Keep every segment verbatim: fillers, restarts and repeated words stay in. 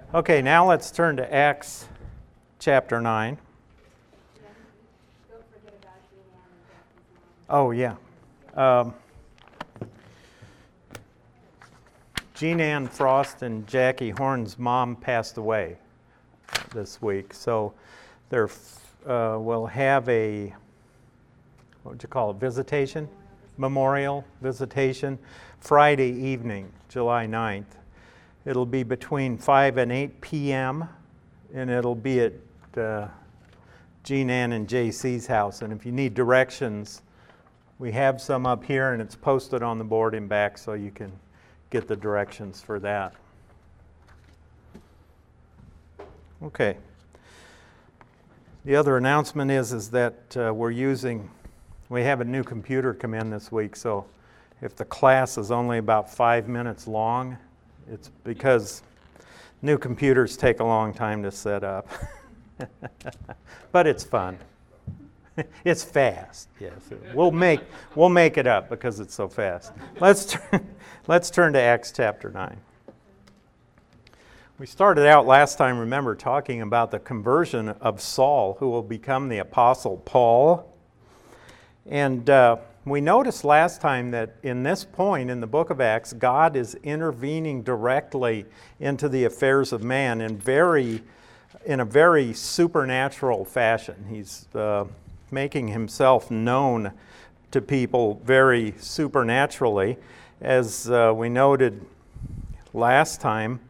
Okay, now let's turn to Acts chapter nine. Oh, yeah. Um, Jean Ann Frost and Jackie Horn's mom passed away this week, so they're uh, we'll have a, what would you call it, visitation? Memorial visitation, Friday evening, July ninth. It'll be between five and eight p.m., and it'll be at uh, Jean Ann and J C's house. And if you need directions, we have some up here, and it's posted on the board in back, so you can get the directions for that. Okay. The other announcement is, is that uh, we're using, we have a new computer come in this week, so if the class is only about five minutes long, it's because new computers take a long time to set up. But it's fun. It's fast, yes. We'll make we'll make it up because it's so fast. Let's turn, let's turn to Acts chapter nine. We started out last time, remember, talking about the conversion of Saul, who will become the Apostle Paul. And uh, we noticed last time that in this point in the book of Acts, God is intervening directly into the affairs of man in very, in a very supernatural fashion. He's uh, making himself known to people very supernaturally. As uh, we noted last time,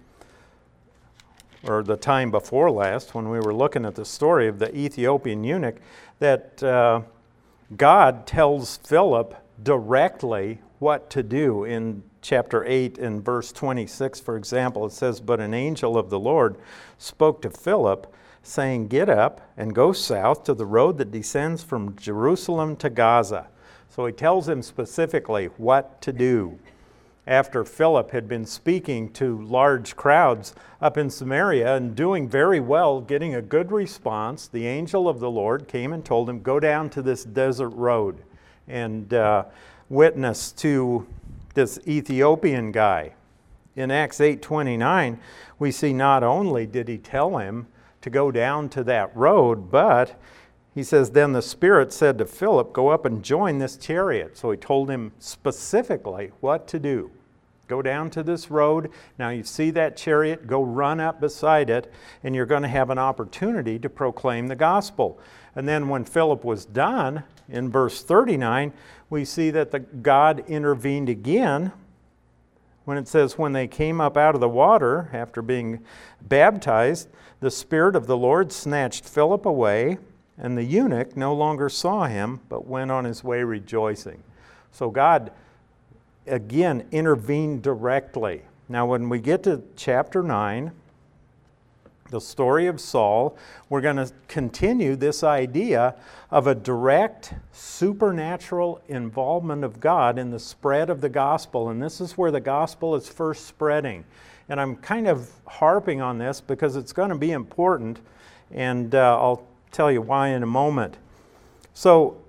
or the time before last, when we were looking at the story of the Ethiopian eunuch, that uh, God tells Philip directly what to do. In chapter eight and verse twenty-six, for example, it says, "But an angel of the Lord spoke to Philip, saying, 'Get up and go south to the road that descends from Jerusalem to Gaza.'" So he tells him specifically what to do. After Philip had been speaking to large crowds up in Samaria and doing very well, getting a good response, the angel of the Lord came and told him, "Go down to this desert road and uh, witness to this Ethiopian guy." In Acts eight twenty-nine, we see not only did he tell him to go down to that road, but he says, "Then the Spirit said to Philip, 'Go up and join this chariot.'" So he told him specifically what to do. Go down to this road. Now you see that chariot, go run up beside it, and you're going to have an opportunity to proclaim the gospel. And then when Philip was done, in verse thirty-nine, we see that the God intervened again when it says, "When they came up out of the water after being baptized, the Spirit of the Lord snatched Philip away, and the eunuch no longer saw him, but went on his way rejoicing." So God again intervened directly. Now when we get to chapter nine, the story of Saul, we're going to continue this idea of a direct supernatural involvement of God in the spread of the gospel. And this is where the gospel is first spreading. And I'm kind of harping on this because it's going to be important, and uh, I'll tell you why in a moment. So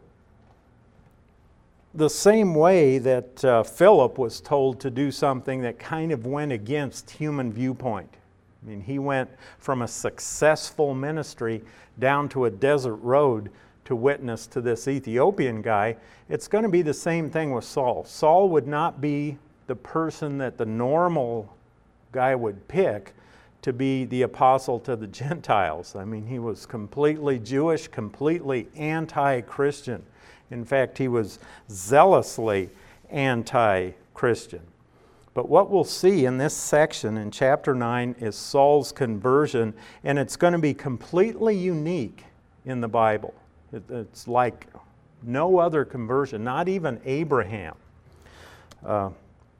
the same way that uh, Philip was told to do something that kind of went against human viewpoint. I mean, he went from a successful ministry down to a desert road to witness to this Ethiopian guy. It's going to be the same thing with Saul. Saul would not be the person that the normal guy would pick to be the apostle to the Gentiles. I mean, he was completely Jewish, completely anti-Christian. In fact, he was zealously anti-Christian. But what we'll see in this section in chapter nine is Saul's conversion, and it's going to be completely unique in the Bible. It's like no other conversion, not even Abraham. Uh,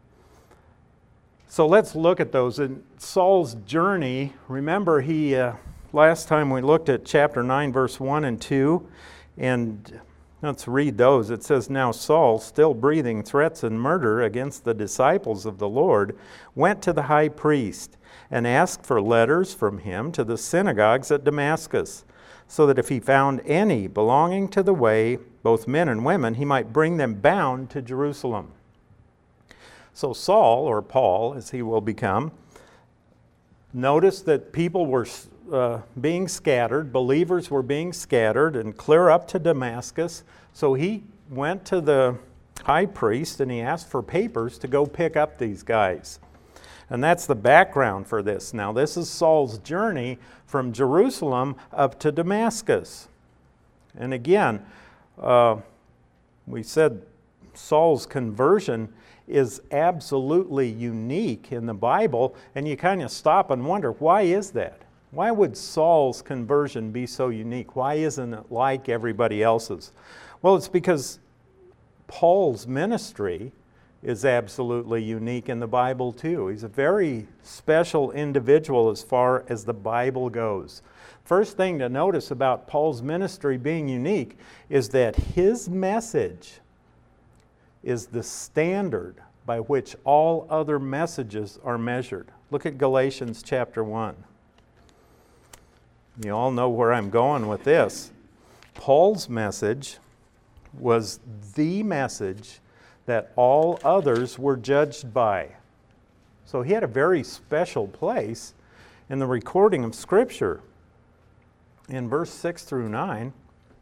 so let's look at those. In Saul's journey, remember he, uh, last time we looked at chapter nine, verse one and two, and let's read those. It says, "Now Saul, still breathing threats and murder against the disciples of the Lord, went to the high priest and asked for letters from him to the synagogues at Damascus, so that if he found any belonging to the way, both men and women, he might bring them bound to Jerusalem." So Saul, or Paul as he will become, noticed that people were uh, being scattered, believers were being scattered and clear up to Damascus. So he went to the high priest and he asked for papers to go pick up these guys. And that's the background for this. Now, this is Saul's journey from Jerusalem up to Damascus. And again, uh, we said Saul's conversion is absolutely unique in the Bible, and you kind of stop and wonder, why is that? Why would Saul's conversion be so unique? Why isn't it like everybody else's? Well, it's because Paul's ministry is absolutely unique in the Bible too. He's a very special individual as far as the Bible goes. First thing to notice about Paul's ministry being unique is that his message is the standard by which all other messages are measured. Look at Galatians chapter one. You all know where I'm going with this. Paul's message was the message that all others were judged by. So he had a very special place in the recording of Scripture. In verse six through nine,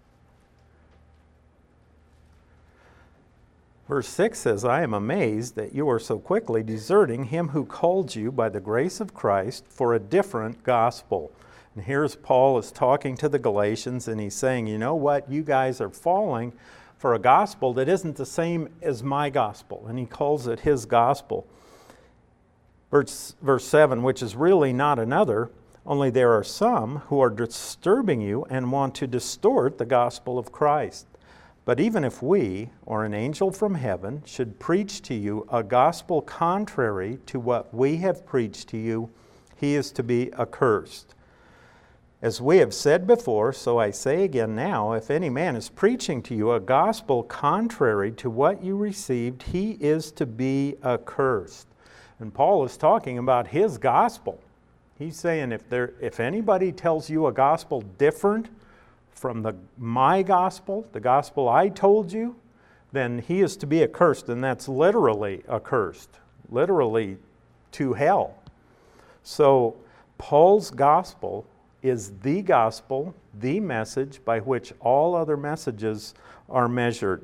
verse six says, I am amazed that you are so quickly deserting him who called you by the grace of Christ for a different gospel. And here's Paul is talking to the Galatians and he's saying, you know what, you guys are falling for a gospel that isn't the same as my gospel. And he calls it his gospel. Verse, verse seven, which is really not another, only there are some who are disturbing you and want to distort the gospel of Christ. But even if we, or an angel from heaven, should preach to you a gospel contrary to what we have preached to you, he is to be accursed. As we have said before, so I say again now, if any man is preaching to you a gospel contrary to what you received, he is to be accursed. And Paul is talking about his gospel. He's saying if there, if anybody tells you a gospel different from the my gospel, the gospel I told you, then he is to be accursed, and that's literally accursed, literally to hell. So Paul's gospel is the gospel, the message by which all other messages are measured.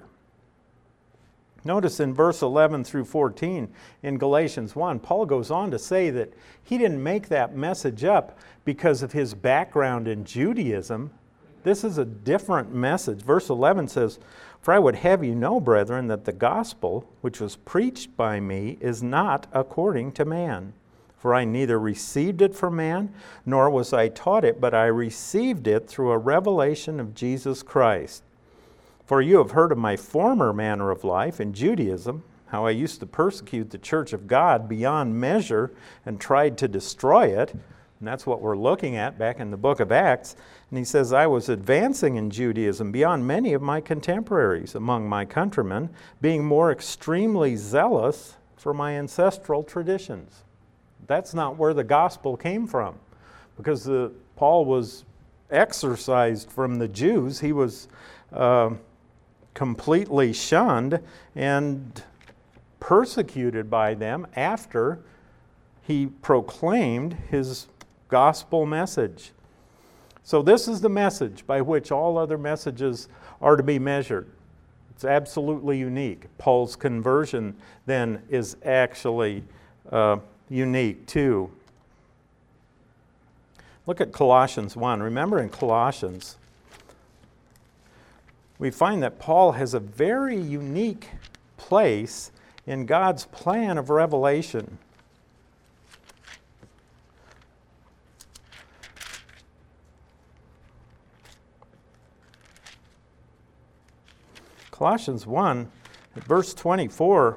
Notice in verse eleven through fourteen in Galatians one, Paul goes on to say that he didn't make that message up because of his background in Judaism. This is a different message. Verse eleven says, For I would have you know, brethren, that the gospel which was preached by me is not according to man. For I neither received it from man, nor was I taught it, but I received it through a revelation of Jesus Christ. For you have heard of my former manner of life in Judaism, how I used to persecute the church of God beyond measure and tried to destroy it. And that's what we're looking at back in the book of Acts. And he says, I was advancing in Judaism beyond many of my contemporaries among my countrymen, being more extremely zealous for my ancestral traditions. That's not where the gospel came from, because the, Paul was exorcised from the Jews. He was uh, completely shunned and persecuted by them after he proclaimed his gospel message. So this is the message by which all other messages are to be measured. It's absolutely unique. Paul's conversion then is actually uh, unique too. Look at Colossians one. Remember in Colossians, we find that Paul has a very unique place in God's plan of revelation. Colossians one, verse twenty-four,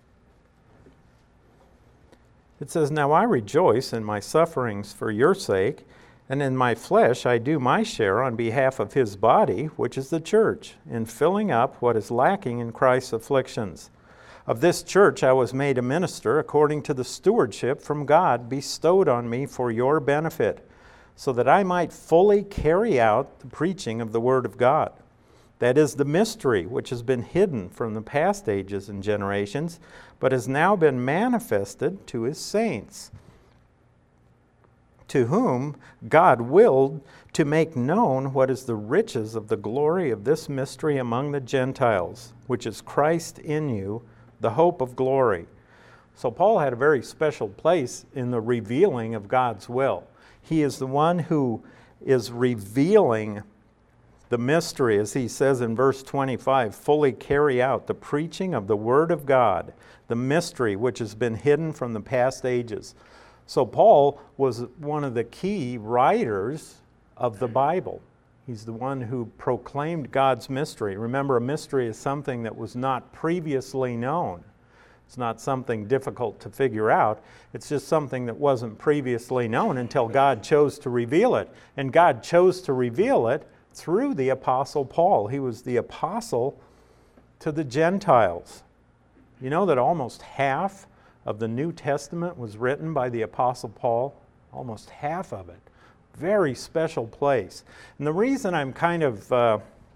it says, Now I rejoice in my sufferings for your sake, and in my flesh I do my share on behalf of his body, which is the church, in filling up what is lacking in Christ's afflictions. Of this church I was made a minister according to the stewardship from God bestowed on me for your benefit, so that I might fully carry out the preaching of the word of God. That is the mystery which has been hidden from the past ages and generations, but has now been manifested to his saints. to whom God willed to make known what is the riches of the glory of this mystery among the Gentiles, which is Christ in you, the hope of glory. So Paul had a very special place in the revealing of God's will. He is the one who is revealing the mystery, as he says in verse twenty-five, fully carry out the preaching of the Word of God, the mystery which has been hidden from the past ages. So Paul was one of the key writers of the Bible. He's the one who proclaimed God's mystery. Remember, a mystery is something that was not previously known. It's not something difficult to figure out. It's just something that wasn't previously known until God chose to reveal it. And God chose to reveal it through the Apostle Paul. He was the apostle to the Gentiles. You know that almost half of the New Testament was written by the Apostle Paul? Almost half of it. Very special place. And the reason I'm kind of, uh,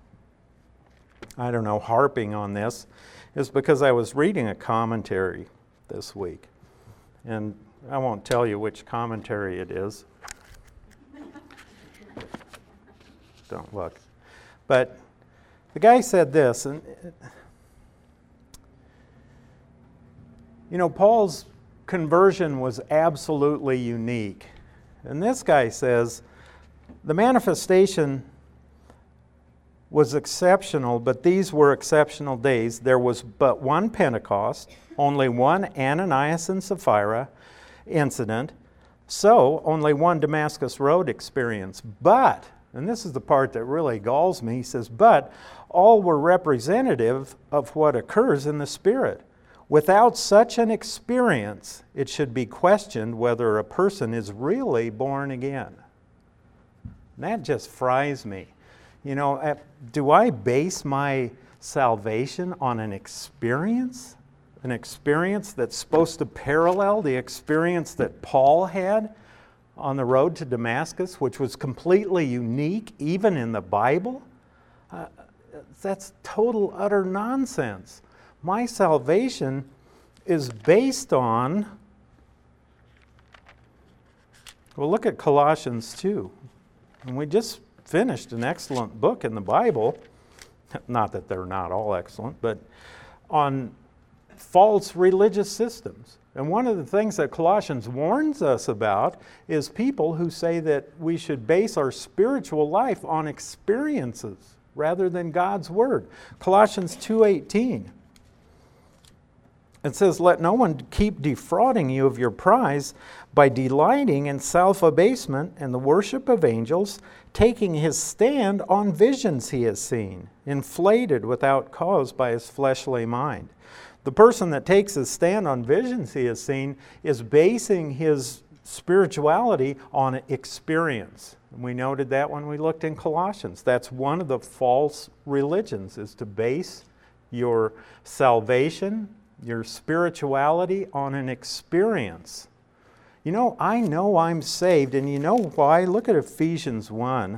I don't know, harping on this is because I was reading a commentary this week. And I won't tell you which commentary it is. Don't look. But the guy said this, and you know, Paul's conversion was absolutely unique. And this guy says, the manifestation was exceptional, but these were exceptional days. There was but one Pentecost, only one Ananias and Sapphira incident, so only one Damascus Road experience. But, and this is the part that really galls me, he says, but all were representative of what occurs in the Spirit. Without such an experience, it should be questioned whether a person is really born again. And that just fries me. You know, do I base my salvation on an experience? An experience that's supposed to parallel the experience that Paul had on the road to Damascus, which was completely unique, even in the Bible? Uh, that's total, utter nonsense. My salvation is based on, well, look at Colossians two. And we just finished an excellent book in the Bible, not that they're not all excellent, but on false religious systems. And one of the things that Colossians warns us about is people who say that we should base our spiritual life on experiences rather than God's Word. Colossians two eighteen. It says, let no one keep defrauding you of your prize by delighting in self-abasement and the worship of angels, taking his stand on visions he has seen, inflated without cause by his fleshly mind. The person that takes his stand on visions he has seen is basing his spirituality on experience. And we noted that when we looked in Colossians. That's one of the false religions, is to base your salvation, your spirituality on an experience. You know, I know I'm saved, and you know why? Look at Ephesians one.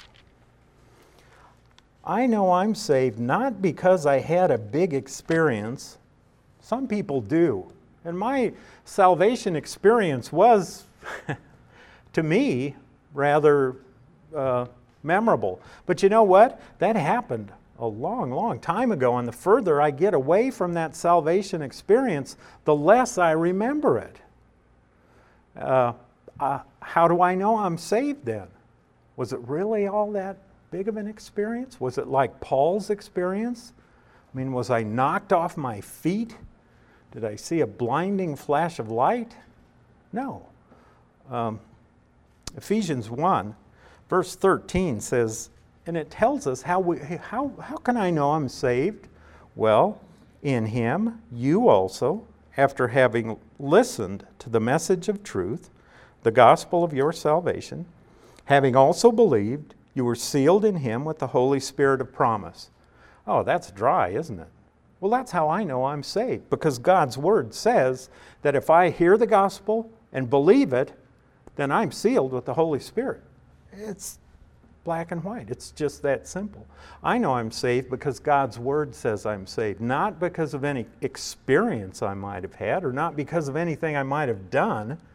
I know I'm saved not because I had a big experience. Some people do. And my salvation experience was, to me, rather uh, memorable. But you know what? That happened a long, long time ago, and the further I get away from that salvation experience, the less I remember it. Uh, uh, how do I know I'm saved then? Was it really all that big of an experience? Was it like Paul's experience? I mean, was I knocked off my feet? Did I see a blinding flash of light? No. Um, Ephesians one, verse thirteen says, and it tells us how we how how can I know I'm saved? Well, in him you also, after having listened to the message of truth, the gospel of your salvation, having also believed, you were sealed in him with the Holy Spirit of promise. Oh, that's dry, isn't it? Well, that's how I know I'm saved, because God's word says that if I hear the gospel and believe it, then I'm sealed with the Holy Spirit. It's black and white. It's just that simple. I know I'm saved because God's word says I'm saved, not because of any experience I might have had or not because of anything I might have done,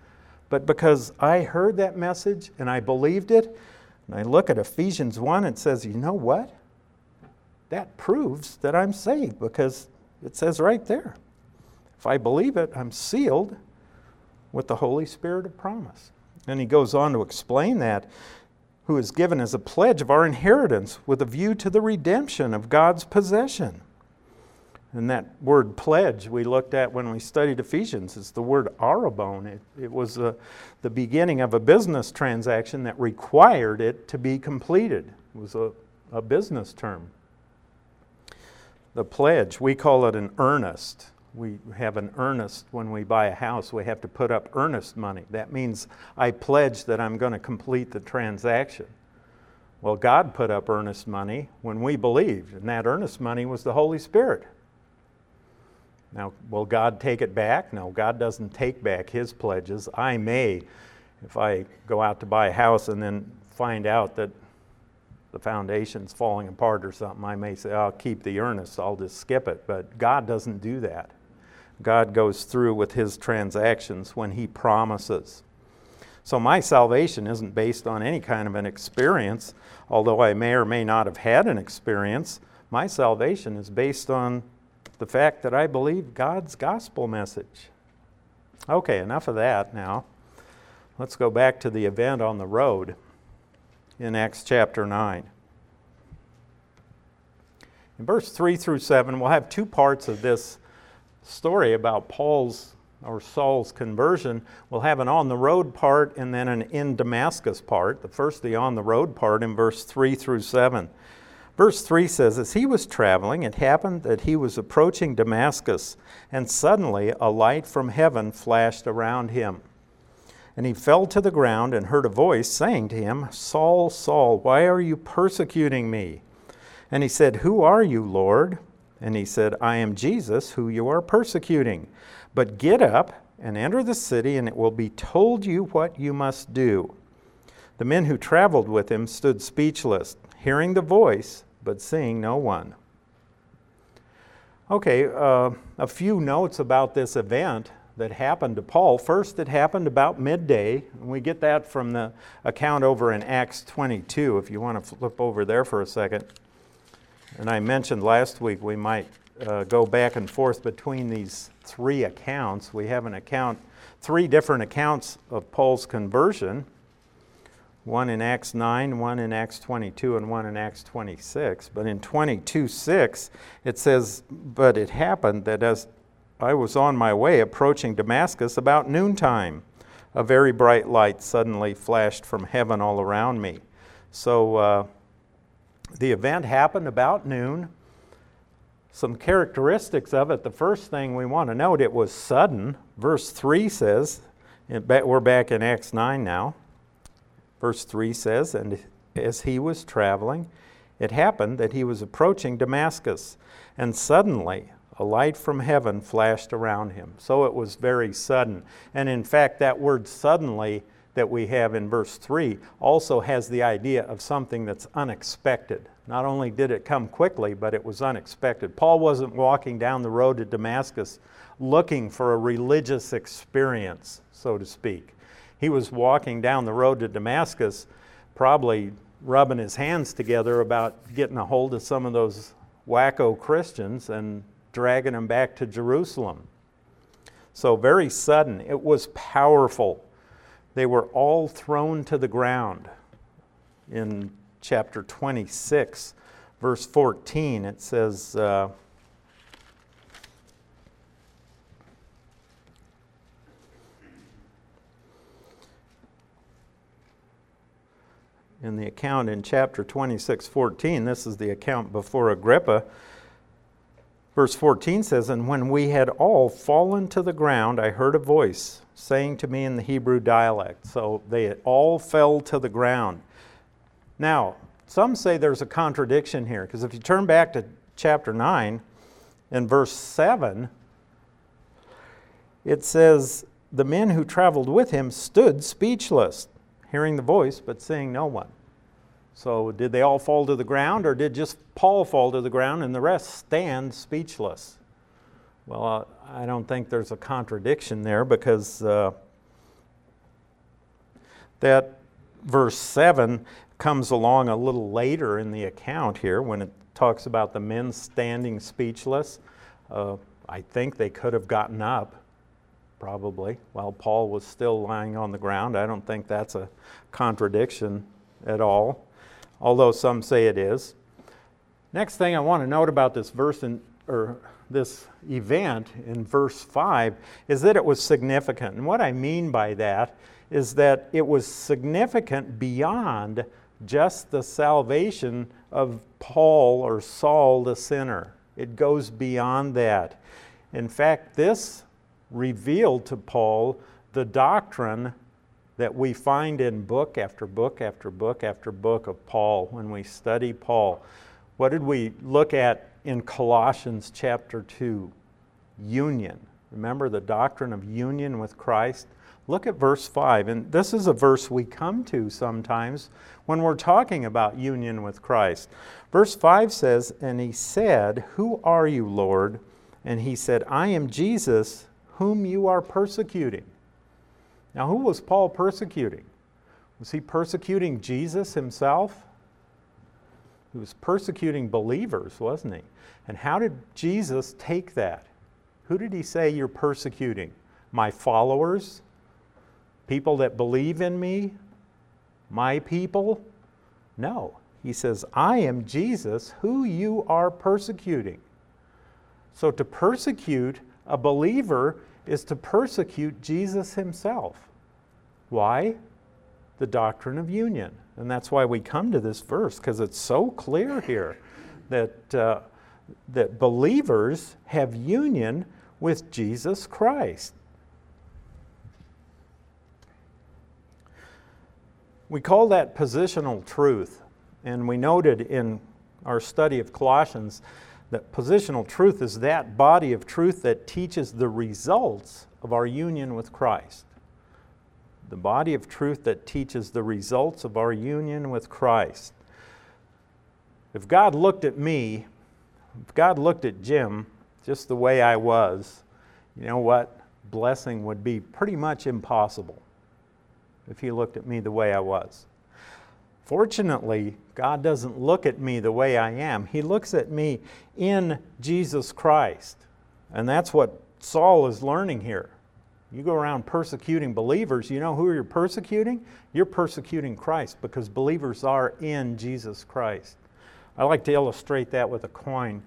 but because I heard that message and I believed it, and I look at Ephesians one, it says, you know what? That proves that I'm saved, because it says right there, if I believe it, I'm sealed with the Holy Spirit of promise. And he goes on to explain that, who is given as a pledge of our inheritance with a view to the redemption of God's possession. And that word pledge we looked at when we studied Ephesians is the word arabon. It, it was a, the beginning of a business transaction that required it to be completed. It was a, a business term. The pledge, we call it an earnest. We have an earnest when we buy a house. We have to put up earnest money. That means I pledge that I'm going to complete the transaction. Well, God put up earnest money when we believed, and that earnest money was the Holy Spirit. Now, will God take it back? No, God doesn't take back His pledges. I may, if I go out to buy a house and then find out that the foundation's falling apart or something, I may say, I'll keep the earnest, I'll just skip it. But God doesn't do that. God goes through with His transactions when He promises. So my salvation isn't based on any kind of an experience, although I may or may not have had an experience. My salvation is based on the fact that I believe God's gospel message. Okay, enough of that now. Let's go back to the event on the road in Acts chapter nine. In verse three through seven, we'll have two parts of this story about Paul's or Saul's conversion. We'll have an on the road part and then an in Damascus part. The first, the on the road part in verse three through seven. Verse three says, as he was traveling, it happened that he was approaching Damascus, and suddenly a light from heaven flashed around him. And he fell to the ground and heard a voice saying to him, Saul, Saul, why are you persecuting me? And he said, who are you, Lord? And he said, I am Jesus, who you are persecuting. But get up and enter the city, and it will be told you what you must do. The men who traveled with him stood speechless, hearing the voice, but seeing no one. Okay, uh, a few notes about this event that happened to Paul. First, it happened about midday. And we get that from the account over in Acts twenty-two, if you want to flip over there for a second. And I mentioned last week we might uh, go back and forth between these three accounts. We have an account, three different accounts of Paul's conversion. One in Acts nine, one in Acts twenty-two, and one in Acts twenty-six. But in twenty-two six, it says, but it happened that as I was on my way approaching Damascus about noontime, a very bright light suddenly flashed from heaven all around me. So uh, the event happened about noon. Some characteristics of it. The first thing we want to note, it was sudden. Verse three says, we're back in Acts nine now. Verse three says, and as he was traveling, it happened that he was approaching Damascus, and suddenly a light from heaven flashed around him. So it was very sudden. And in fact, that word suddenly that we have in verse three also has the idea of something that's unexpected. Not only did it come quickly, but it was unexpected. Paul wasn't walking down the road to Damascus looking for a religious experience, so to speak. He was walking down the road to Damascus, probably rubbing his hands together about getting a hold of some of those wacko Christians and dragging them back to Jerusalem. So very sudden. It was powerful. They were all thrown to the ground. In chapter twenty-six, verse fourteen, it says, uh, in the account in chapter twenty-six, fourteen, this is the account before Agrippa. Verse fourteen says, and when we had all fallen to the ground, I heard a voice saying to me in the Hebrew dialect. So they all fell to the ground. Now, some say there's a contradiction here, because if you turn back to chapter nine, in verse seven, it says, the men who traveled with him stood speechless, hearing the voice, but seeing no one. So did they all fall to the ground, or did just Paul fall to the ground and the rest stand speechless? Well, uh, I don't think there's a contradiction there, because uh, that verse seven comes along a little later in the account here when it talks about the men standing speechless. Uh, I think they could have gotten up, probably, while Paul was still lying on the ground. I don't think that's a contradiction at all, although some say it is. Next thing I want to note about this verse in, or this event in verse five is that it was significant. And what I mean by that is that it was significant beyond just the salvation of Paul or Saul the sinner. It goes beyond that. In fact, this revealed to Paul the doctrine that we find in book after book after book after book of Paul when we study Paul. What did we look at in Colossians chapter two? Union. Remember the doctrine of union with Christ? Look at verse five, and this is a verse we come to sometimes when we're talking about union with Christ. Verse five says, "And he said, 'Who are you, Lord?' And he said, 'I am Jesus, whom you are persecuting.'" Now, who was Paul persecuting? Was he persecuting Jesus himself? He was persecuting believers, wasn't he? And how did Jesus take that? Who did he say you're persecuting? My followers? People that believe in me? My people? No. He says, "I am Jesus, who you are persecuting." So to persecute a believer is to persecute Jesus himself. Why? The doctrine of union. And that's why we come to this verse, because it's so clear here that, uh, that believers have union with Jesus Christ. We call that positional truth. And we noted in our study of Colossians that positional truth is that body of truth that teaches the results of our union with Christ. The body of truth that teaches the results of our union with Christ. If God looked at me, if God looked at Jim just the way I was, you know what? Blessing would be pretty much impossible if he looked at me the way I was. Fortunately, God doesn't look at me the way I am. He looks at me in Jesus Christ. And that's what Saul is learning here. You go around persecuting believers, you know who you're persecuting? You're persecuting Christ, because believers are in Jesus Christ. I like to illustrate that with a coin.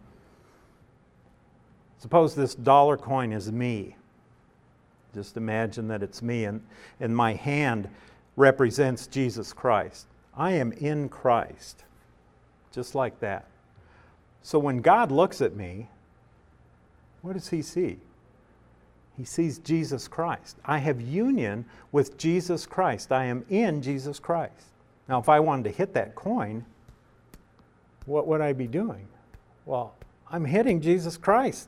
Suppose this dollar coin is me. Just imagine that it's me, and, and my hand represents Jesus Christ. I am in Christ, just like that. So when God looks at me, what does he see? He sees Jesus Christ. I have union with Jesus Christ. I am in Jesus Christ. Now, if I wanted to hit that coin, what would I be doing? Well, I'm hitting Jesus Christ.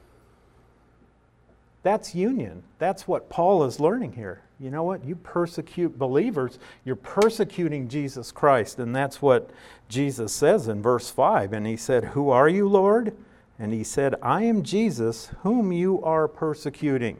That's union. That's what Paul is learning here. You know what? You persecute believers, you're persecuting Jesus Christ. And that's what Jesus says in verse five. And he said, "Who are you, Lord?" And he said, "I am Jesus, whom you are persecuting."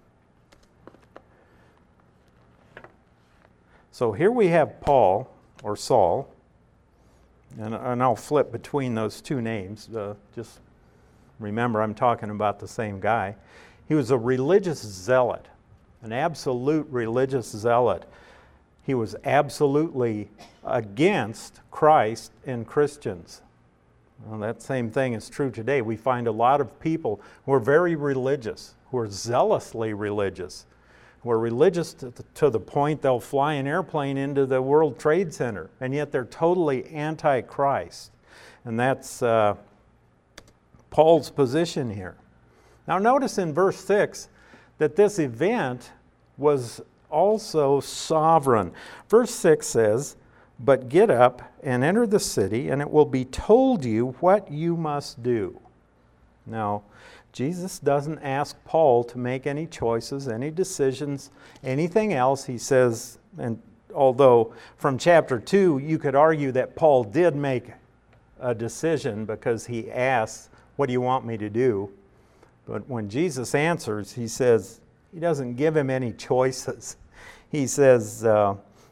So here we have Paul, or Saul, and, and I'll flip between those two names. Uh, just remember, I'm talking about the same guy. He was a religious zealot, an absolute religious zealot. He was absolutely against Christ and Christians. Well, that same thing is true today. We find a lot of people who are very religious, who are zealously religious, who are religious to, to the point they'll fly an airplane into the World Trade Center, and yet they're totally anti-Christ. And that's uh, Paul's position here. Now notice in verse six that this event was also sovereign. Verse six says, "But get up and enter the city, and it will be told you what you must do." Now, Jesus doesn't ask Paul to make any choices, any decisions, anything else. He says, and although from chapter two you could argue that Paul did make a decision because he asks, "What do you want me to do?" But when Jesus answers, he says, he doesn't give him any choices. He says, uh,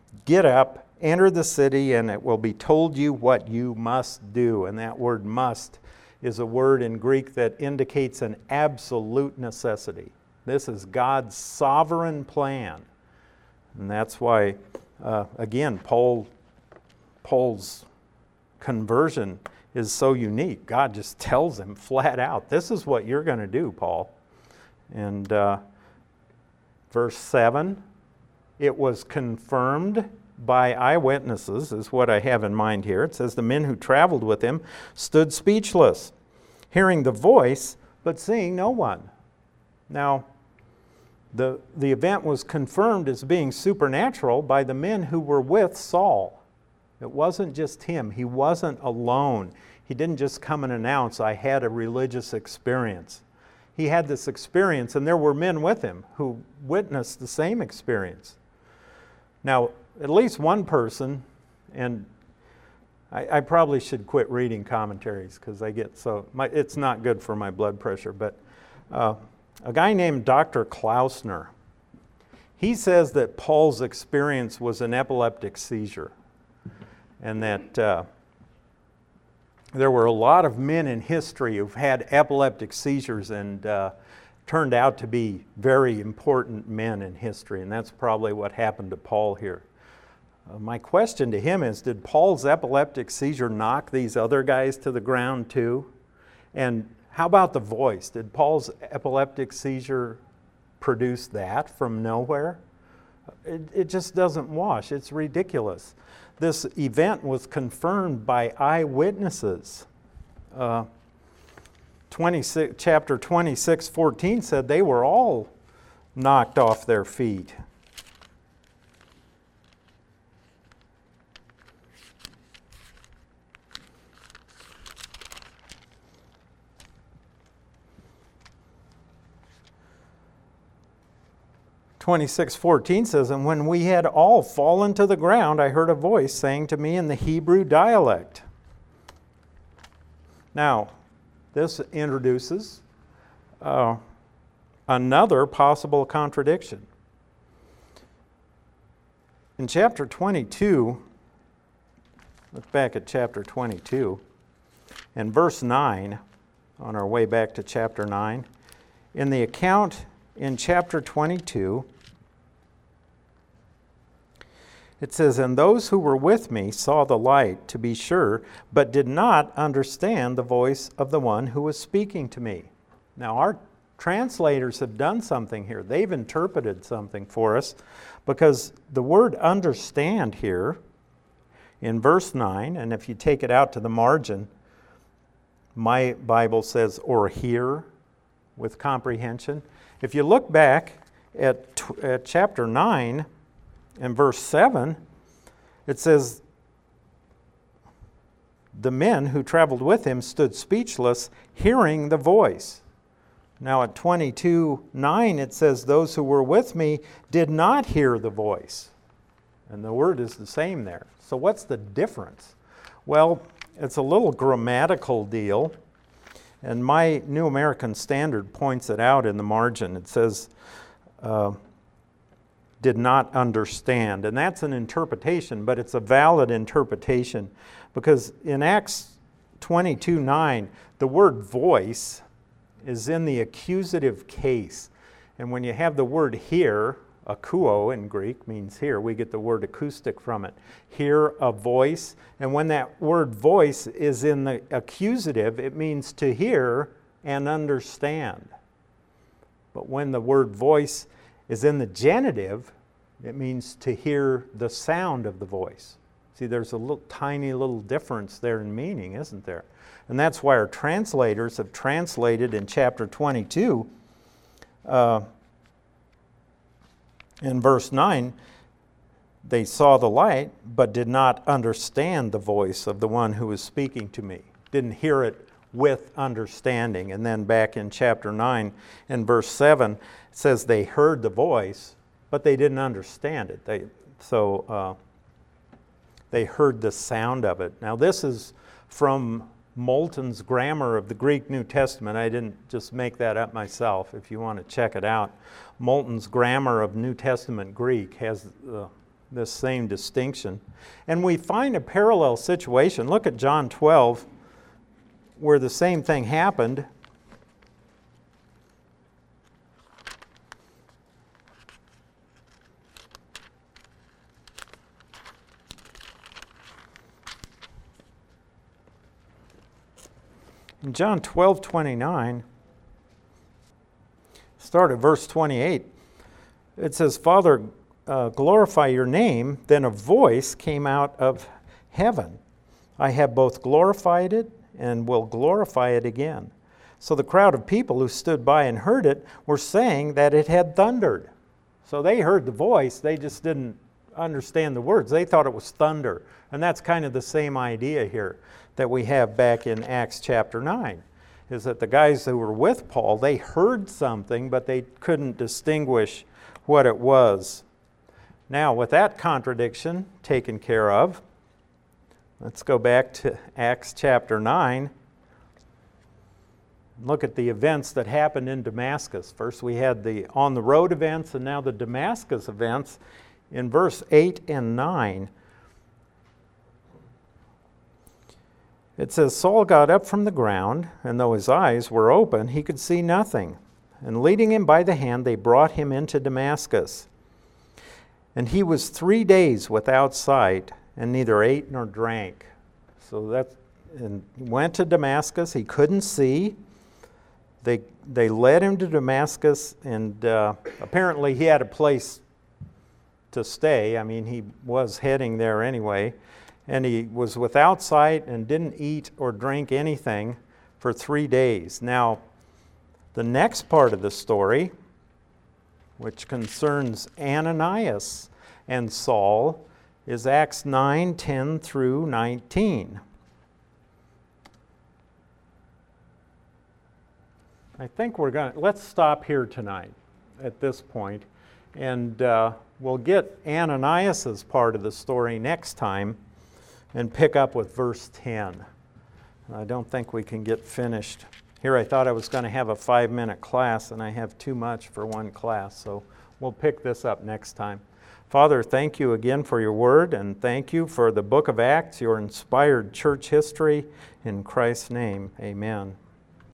Get up, enter the city, and it will be told you what you must do. And that word must is a word in Greek that indicates an absolute necessity. This is God's sovereign plan. And that's why, uh, again, Paul, Paul's conversion is so unique. God just tells him flat out, this is what you're going to do, Paul. And uh, verse seven, it was confirmed by eyewitnesses, is what I have in mind here. It says the men who traveled with him stood speechless, hearing the voice, but seeing no one. Now, the, the event was confirmed as being supernatural by the men who were with Saul. It wasn't just him. He wasn't alone. He didn't just come and announce, I had a religious experience. He had this experience, and there were men with him who witnessed the same experience. Now, at least one person, and I, I probably should quit reading commentaries because I get so, my, it's not good for my blood pressure, but uh, a guy named Doctor Klausner, he says that Paul's experience was an epileptic seizure, and that uh, there were a lot of men in history who've had epileptic seizures and uh, turned out to be very important men in history, and that's probably what happened to Paul here. Uh, my question to him is, did Paul's epileptic seizure knock these other guys to the ground too? And how about the voice? Did Paul's epileptic seizure produce that from nowhere? It, it just doesn't wash. It's ridiculous. This event was confirmed by eyewitnesses. Uh, twenty-six, chapter twenty-six, fourteen said they were all knocked off their feet. twenty-six fourteen says, and when we had all fallen to the ground, I heard a voice saying to me in the Hebrew dialect. Now, this introduces uh, another possible contradiction. In chapter twenty-two, look back at chapter twenty-two, and verse nine, on our way back to chapter nine, in the account in chapter twenty-two, it says, and those who were with me saw the light, to be sure, but did not understand the voice of the one who was speaking to me. Now, our translators have done something here. They've interpreted something for us, because the word understand here in verse nine, and if you take it out to the margin, my Bible says, or hear with comprehension. If you look back at, at chapter nine, in verse seven, it says, the men who traveled with him stood speechless, hearing the voice. Now at twenty-two nine, it says, those who were with me did not hear the voice. And the word is the same there. So what's the difference? Well, it's a little grammatical deal. And my New American Standard points it out in the margin. It says, uh, did not understand. And that's an interpretation, but it's a valid interpretation, because in Acts twenty-two nine, the word voice is in the accusative case. And when you have the word hear, akouo in Greek means hear, we get the word acoustic from it. Hear a voice. And when that word voice is in the accusative, it means to hear and understand. But when the word voice is in the genitive, it means to hear the sound of the voice. See, there's a little tiny little difference there in meaning, isn't there? And that's why our translators have translated in chapter twenty-two, uh, in verse nine, they saw the light, but did not understand the voice of the one who was speaking to me. Didn't hear it with understanding. And then back in chapter nine, in verse seven, it says they heard the voice, but they didn't understand it. They, so uh, they heard the sound of it. Now this is from Moulton's Grammar of the Greek New Testament. I didn't just make that up myself. If you want to check it out, Moulton's Grammar of New Testament Greek has uh, this same distinction. And we find a parallel situation. Look at John twelve, where the same thing happened. In John twelve twenty-nine, start at verse twenty-eight, it says, Father, uh, glorify your name. Then a voice came out of heaven. I have both glorified it and will glorify it again. So the crowd of people who stood by and heard it were saying that it had thundered. So they heard the voice, they just didn't understand the words. They thought it was thunder. And that's kind of the same idea here that we have back in Acts chapter nine, is that the guys who were with Paul, they heard something, but they couldn't distinguish what it was. Now, with that contradiction taken care of, let's go back to Acts chapter nine. Look at the events that happened in Damascus. First we had the on the road events, and now the Damascus events. In verse eight and nine, it says, Saul got up from the ground, and though his eyes were open, he could see nothing. And leading him by the hand, they brought him into Damascus. And he was three days without sight, and neither ate nor drank. So that, and he went to Damascus. He couldn't see. They they led him to Damascus, and uh, apparently he had a place to stay. I mean, he was heading there anyway. And he was without sight and didn't eat or drink anything for three days. Now, the next part of the story, which concerns Ananias and Saul, is Acts nine, ten through nineteen. I think we're going to, let's stop here tonight at this point, and uh, we'll get Ananias's part of the story next time and pick up with verse ten. I don't think we can get finished. Here I thought I was going to have a five-minute class, and I have too much for one class, so we'll pick this up next time. Father, thank you again for your word, and thank you for the book of Acts, your inspired church history. In Christ's name, amen.